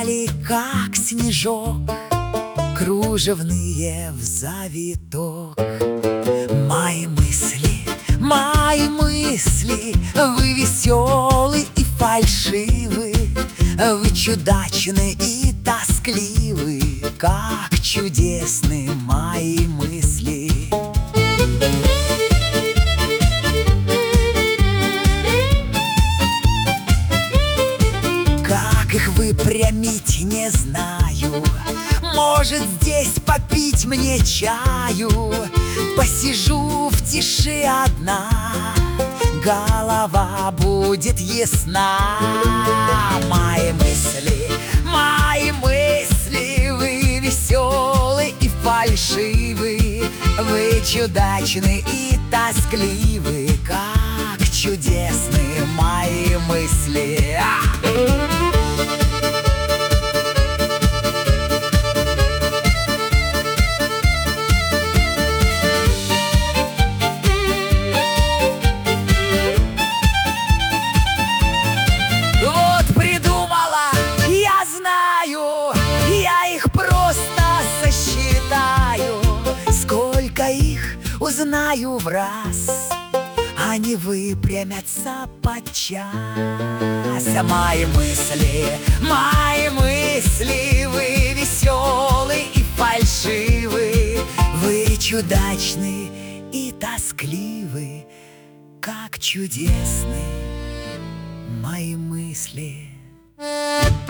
Падали, как снежок, кружевные в завиток. Мои мысли, вы веселы и фальшивы, вы чудачны и тоскливы, как чудесны мои мысли. Как их выпрямить, не знаю. Может, здесь попить мне чаю, посижу в тиши одна, голова будет ясна. Мои мысли, вы веселы и фальшивы, вы чудачны и тоскливы, как чудесны мои мысли. Узнаю в раз, они выпрямятся подчас. Мои мысли, вы веселы и фальшивы, вы чудачны и тоскливы, как чудесны мои мысли.